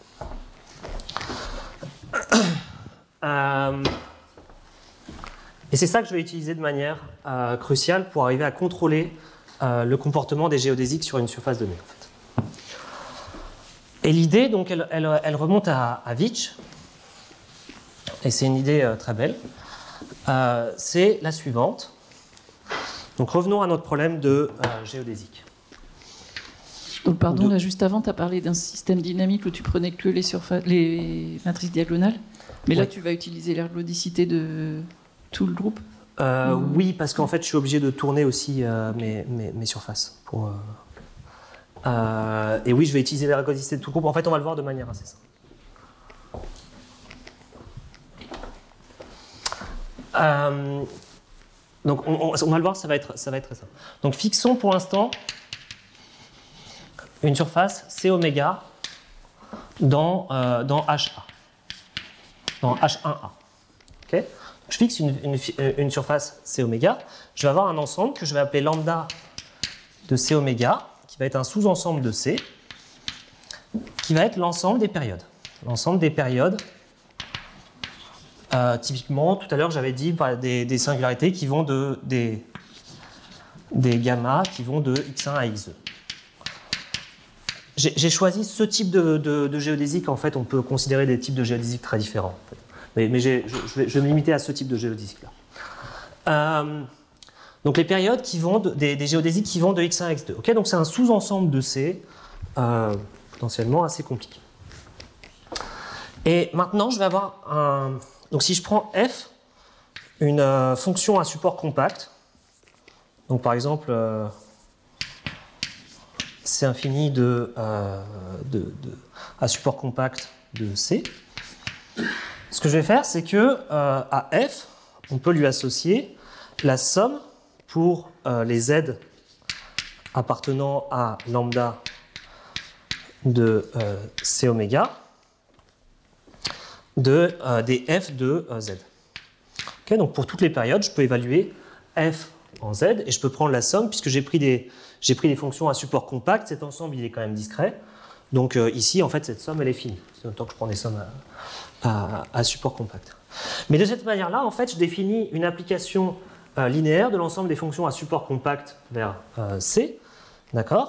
Euh, et c'est ça que je vais utiliser de manière euh, cruciale pour arriver à contrôler euh, le comportement des géodésiques sur une surface donnée. En fait. Et l'idée, donc, elle, elle, elle remonte à, à Veitch, et c'est une idée euh, très belle. Euh, c'est la suivante. Donc revenons à notre problème de euh, géodésique. Donc pardon, de... là juste avant, tu as parlé d'un système dynamique où tu prenais que les, surfa... les matrices diagonales. Mais oui. Là, tu vas utiliser l'ergodicité de tout le groupe euh, mmh. Oui, parce qu'en fait, je suis obligé de tourner aussi euh, mes, mes, mes surfaces. Pour, euh... Euh, et oui, je vais utiliser l'ergodicité de tout le groupe. En fait, on va le voir de manière assez simple. Euh... Donc, on, on, on va le voir, ça va être, ça va être très simple. Donc, fixons pour l'instant une surface C oméga dans, euh, dans H A, dans H un A. Okay, je fixe une, une, une surface C oméga. Je vais avoir un ensemble que je vais appeler lambda de C oméga, qui va être un sous-ensemble de C, qui va être l'ensemble des périodes. L'ensemble des périodes. Euh, typiquement, tout à l'heure, j'avais dit bah, des, des singularités qui vont de des, des gamma qui vont de x un à x deux. J'ai choisi ce type de, de, de géodésique. En fait, on peut considérer des types de géodésique très différents. En fait. Mais, mais je, je, vais, je vais me limiter à ce type de géodésique-là. Euh, donc, les périodes qui vont de, des, des géodésiques qui vont de x un à x deux. Okay, donc, c'est un sous-ensemble de C, euh, potentiellement assez compliqué. Et maintenant, je vais avoir un... Donc si je prends f, une euh, fonction à support compact, donc par exemple euh, C infini de, euh, de, de, à support compact de C, ce que je vais faire, c'est que euh, à f, on peut lui associer la somme pour euh, les z appartenant à lambda de euh, C oméga, de, euh, des f de euh, z. Okay, donc pour toutes les périodes, je peux évaluer f en z et je peux prendre la somme puisque j'ai pris des, j'ai pris des fonctions à support compact. Cet ensemble, il est quand même discret. Donc euh, ici, en fait, cette somme, elle est finie. C'est autant que je prends des sommes à, à, à support compact. Mais de cette manière-là, en fait, je définis une application euh, linéaire de l'ensemble des fonctions à support compact vers euh, C. D'accord ?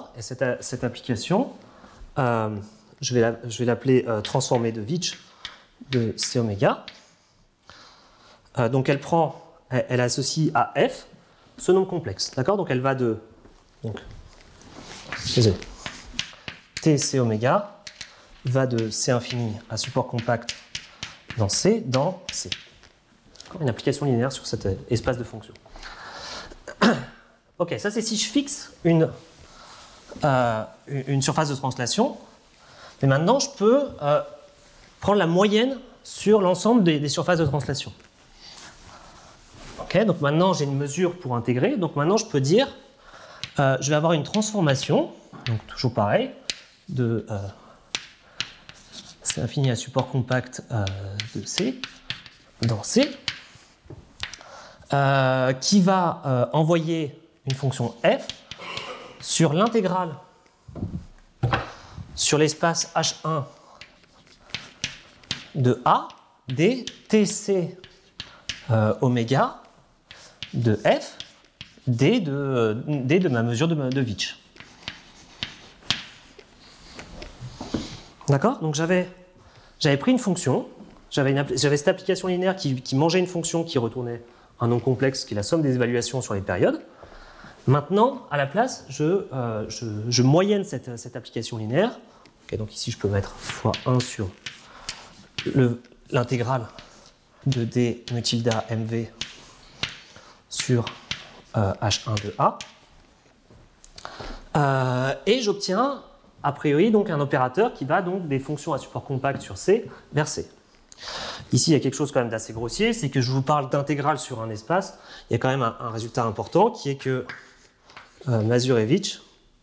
Et cette, cette application, euh, je vais l'appeler euh, transformée de Veitch de C oméga. Euh, donc elle prend, elle, elle associe à f ce nombre complexe, d'accord? Donc elle va de, donc, désolé, t c oméga va de C infini à support compact dans C dans C. Une application linéaire sur cet espace de fonctions. Ok, ça c'est si je fixe une, euh, une surface de translation. Mais maintenant je peux euh, prendre la moyenne sur l'ensemble des, des surfaces de translation. Ok, donc maintenant j'ai une mesure pour intégrer. Donc maintenant je peux dire, euh, je vais avoir une transformation, donc toujours pareil, de euh, C infini à support compact euh, de C dans C, euh, qui va euh, envoyer une fonction f sur l'intégrale sur l'espace H un de A des Tc euh, oméga de f d de, d de ma mesure de, de Veitch. D'accord? Donc j'avais j'avais pris une fonction, j'avais cette application linéaire qui, qui mangeait une fonction qui retournait un nombre complexe qui est la somme des évaluations sur les périodes. Maintenant, à la place, je, euh, je, je moyenne cette, cette application linéaire. Okay, donc ici, je peux mettre fois un sur l'intégrale de d mu tilde mv sur euh, H un de A. Euh, et j'obtiens a priori donc un opérateur qui va donc des fonctions à support compact sur C vers C. Ici, il y a quelque chose quand même d'assez grossier, c'est que je vous parle d'intégrale sur un espace. Il y a quand même un, un résultat important qui est que euh, Mazurewicz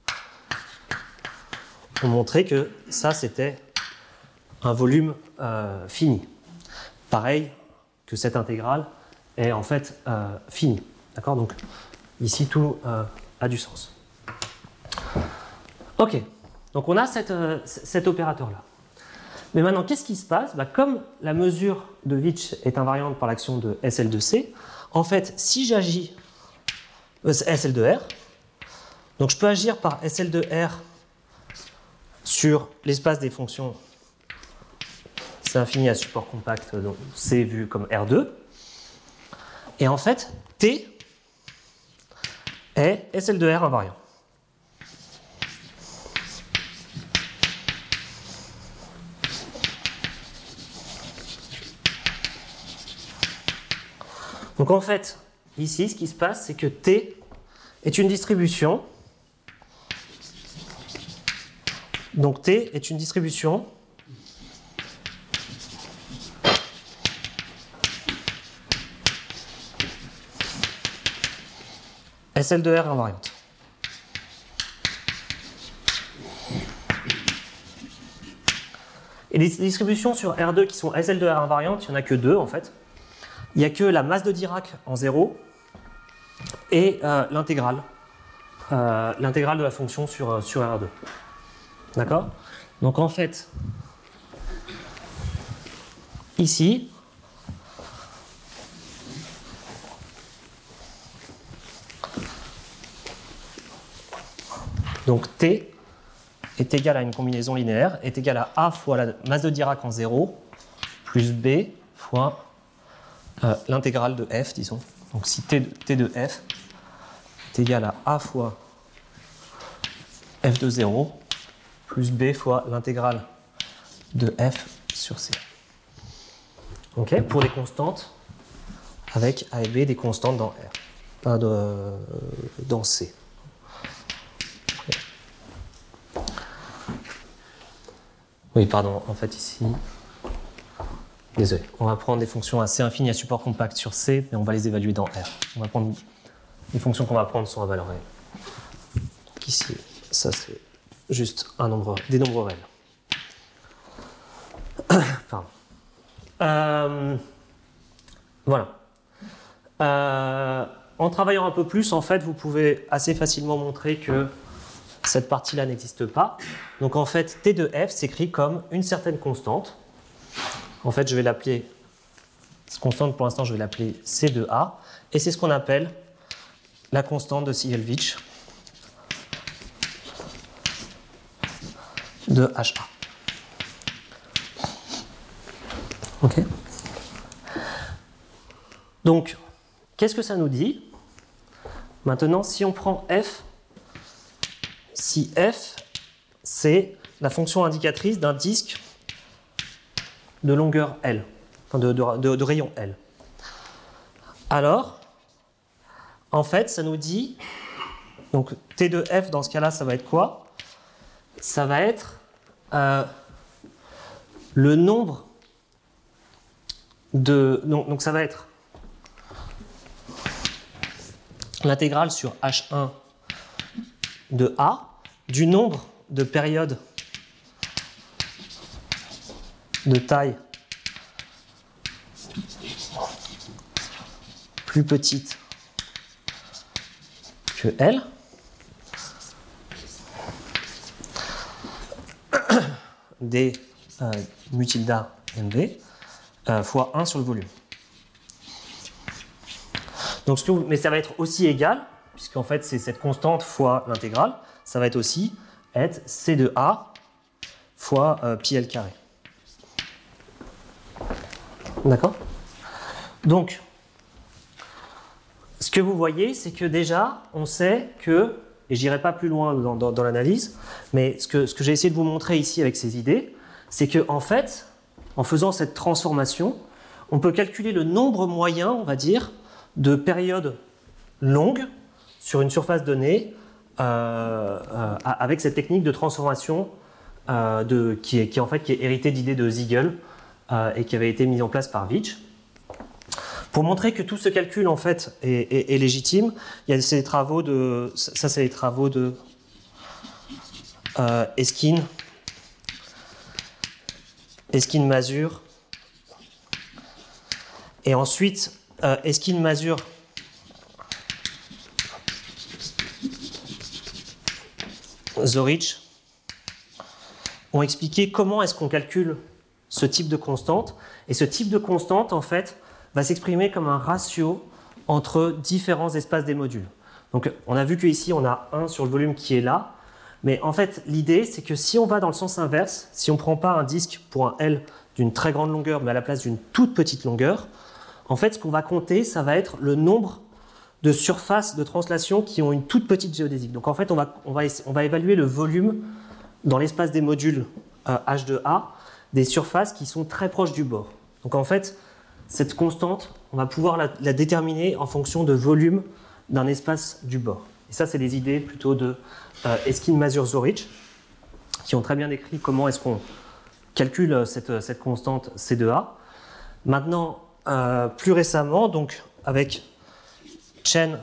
ont montré que ça, c'était un volume euh, fini. Pareil que cette intégrale est en fait euh, finie. D'accord ? Donc, ici, tout euh, a du sens. OK. Donc, on a cette, euh, cet opérateur-là. Mais maintenant, qu'est-ce qui se passe ? Bah, comme la mesure de Witch est invariante par l'action de S L de C, en fait, si j'agis euh, S L de R, donc je peux agir par S L de R sur l'espace des fonctions C infini à support compact, donc C vu comme R deux, et en fait, T est S L de R invariant. Donc en fait, ici, ce qui se passe, c'est que T est une distribution. Donc T est une distribution S L de R invariante. Et les distributions sur R deux qui sont S L de R invariantes, il n'y en a que deux en fait. Il n'y a que la masse de Dirac en zéro et euh, l'intégrale. Euh, l'intégrale de la fonction sur, sur R deux. D'accord ? Donc en fait, ici, donc T est égal à une combinaison linéaire, est égal à A fois la masse de Dirac en zéro plus B fois euh, l'intégrale de F, disons. Donc si T de, T de F est égal à A fois F de zéro plus B fois l'intégrale de F sur C. Ok, pour les constantes, avec A et B des constantes dans R, pas de, dans C. Oui, pardon, en fait ici, désolé, on va prendre des fonctions à C infini à support compact sur C, mais on va les évaluer dans R. On va prendre, les fonctions qu'on va prendre sont à valeur réelle. Donc ici, ça c'est juste un nombre, des nombres réels. Pardon. Euh, voilà. Euh, en travaillant un peu plus, en fait, vous pouvez assez facilement montrer que cette partie-là n'existe pas. Donc en fait, T de F s'écrit comme une certaine constante. En fait, je vais l'appeler, cette constante pour l'instant, je vais l'appeler C de A. Et c'est ce qu'on appelle la constante de Cigelwitch de H A. Ok. Donc, qu'est-ce que ça nous dit ? Maintenant, si on prend F, si F, c'est la fonction indicatrice d'un disque de longueur L, enfin de, de, de, de rayon L. Alors, en fait, ça nous dit, donc T de F dans ce cas-là, ça va être quoi ? Ça va être euh, le nombre de... Donc, donc ça va être l'intégrale sur H un de A du nombre de périodes de taille plus petite que L des euh, mu tilde M V euh, fois un sur le volume. Donc, ce que vous, mais ça va être aussi égal, puisqu'en fait c'est cette constante fois l'intégrale, ça va être aussi être C de A fois euh, pi L carré. D'accord ? Donc, ce que vous voyez, c'est que déjà, on sait que, et je n'irai pas plus loin dans, dans, dans l'analyse, mais ce que, ce que j'ai essayé de vous montrer ici avec ces idées, c'est qu'en fait, en faisant cette transformation, on peut calculer le nombre moyen, on va dire, de périodes longues sur une surface donnée euh, euh, avec cette technique de transformation euh, de, qui, est, qui, en fait, qui est héritée d'idées de Siegel euh, et qui avait été mise en place par Veitch. Pour montrer que tout ce calcul en fait est, est, est légitime, il y a ces travaux de, ça c'est les travaux de euh, Eskin, Eskin Mazur, et ensuite euh, Eskin Mazur Zoritch ont expliqué comment est-ce qu'on calcule ce type de constante, et ce type de constante en fait va s'exprimer comme un ratio entre différents espaces des modules. Donc on a vu qu'ici on a un sur le volume qui est là, mais en fait l'idée c'est que si on va dans le sens inverse, si on ne prend pas un disque pour un L d'une très grande longueur mais à la place d'une toute petite longueur, en fait ce qu'on va compter ça va être le nombre de surfaces de translation qui ont une toute petite géodésique. Donc en fait on va, on va, on va évaluer le volume dans l'espace des modules euh, H deux A des surfaces qui sont très proches du bord. Donc en fait cette constante, on va pouvoir la, la déterminer en fonction de volume d'un espace du bord. Et ça, c'est des idées plutôt de euh, Eskin, Mazur, Zoritch, qui ont très bien décrit comment est-ce qu'on calcule cette, cette constante C deux A. Maintenant, euh, plus récemment, donc avec Chen,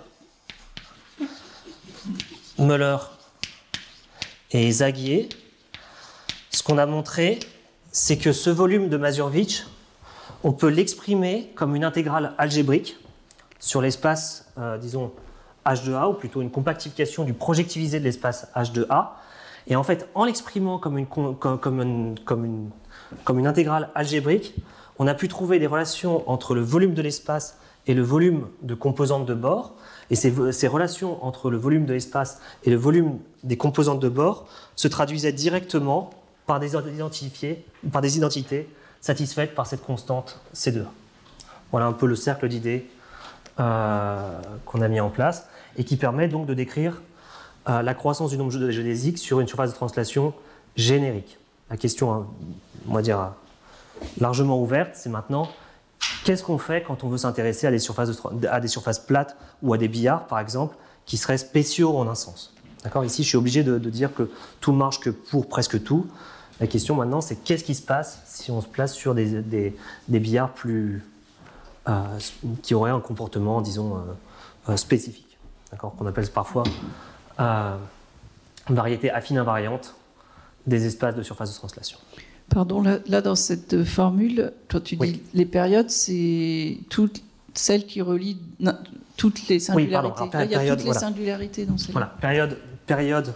Müller et Zagier, ce qu'on a montré, c'est que ce volume de Mazur-Veitch, on peut l'exprimer comme une intégrale algébrique sur l'espace, euh, disons, H deux A, ou plutôt une compactification du projectivisé de l'espace H deux A. Et en fait, en l'exprimant comme une, comme, comme, une, comme, une, comme une intégrale algébrique, on a pu trouver des relations entre le volume de l'espace et le volume de composantes de bord. Et ces, ces relations entre le volume de l'espace et le volume des composantes de bord se traduisaient directement par des, identifiés, par des identités satisfaites par cette constante C deux A. Voilà un peu le cercle d'idées euh, qu'on a mis en place et qui permet donc de décrire euh, la croissance du nombre géodésique sur une surface de translation générique. La question, hein, on va dire, largement ouverte, c'est maintenant qu'est-ce qu'on fait quand on veut s'intéresser à des surfaces, de, à des surfaces plates ou à des billards, par exemple, qui seraient spéciaux en un sens. D'accord ? Ici, je suis obligé de, de dire que tout ne marche que pour presque tout. La question maintenant, c'est qu'est-ce qui se passe si on se place sur des, des, des billards plus, euh, qui auraient un comportement, disons, euh, euh, spécifique, d'accord, qu'on appelle parfois euh, variété affine invariante des espaces de surface de translation. Pardon, là, là dans cette formule, quand tu dis oui. Les périodes, c'est toutes celles qui relient non, toutes les singularités. Oui, pardon. Alors, là, il y a période, toutes les voilà. singularités dans celle-là. Voilà, période, période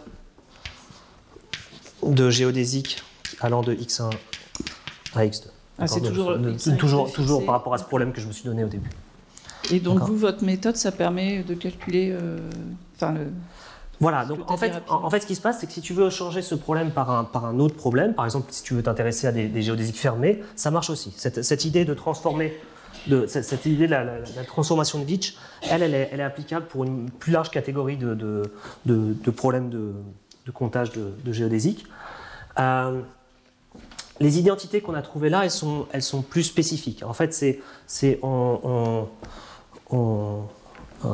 de géodésique allant de x un à x deux. Ah, c'est toujours, de, de, toujours, toujours par rapport à ce problème que je me suis donné au début. Et donc, vous, votre méthode, ça permet de calculer... Euh, enfin, le... Voilà, donc en fait, en, en fait, ce qui se passe, c'est que si tu veux changer ce problème par un, par un autre problème, par exemple, si tu veux t'intéresser à des, des géodésiques fermées, ça marche aussi. Cette, cette idée de transformer, de, cette, cette idée de la, la, la transformation de Veitch, elle, elle est, elle est applicable pour une plus large catégorie de, de, de, de problèmes de, de comptage de, de géodésiques. Euh, les identités qu'on a trouvées là, elles sont, elles sont plus spécifiques. En fait, c'est, c'est on, on, on, euh,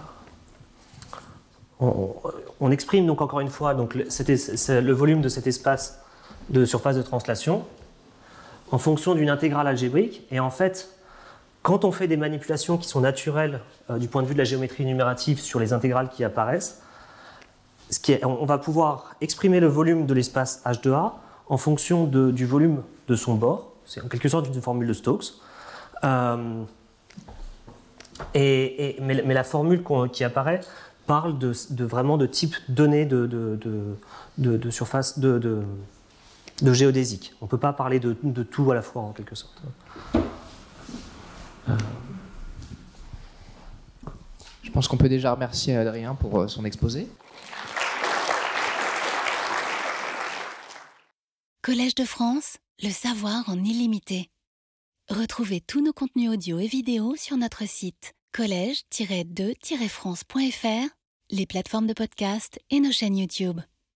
On, on exprime donc encore une fois donc le, c'est, c'est le volume de cet espace de surface de translation en fonction d'une intégrale algébrique. Et en fait, quand on fait des manipulations qui sont naturelles euh, du point de vue de la géométrie numérative sur les intégrales qui apparaissent, ce qui est, on, on va pouvoir exprimer le volume de l'espace H deux A en fonction de, du volume de son bord. C'est en quelque sorte une formule de Stokes. Euh, et, et, mais, mais la formule qui apparaît parle de, de vraiment de type donné de, de, de, de, de surface de, de, de géodésique. On ne peut pas parler de, de tout à la fois en quelque sorte. Je pense qu'on peut déjà remercier Adrien pour son exposé. Collège de France, le savoir en illimité. Retrouvez tous nos contenus audio et vidéo sur notre site collège tiret de tiret france point f r, les plateformes de podcast et nos chaînes YouTube.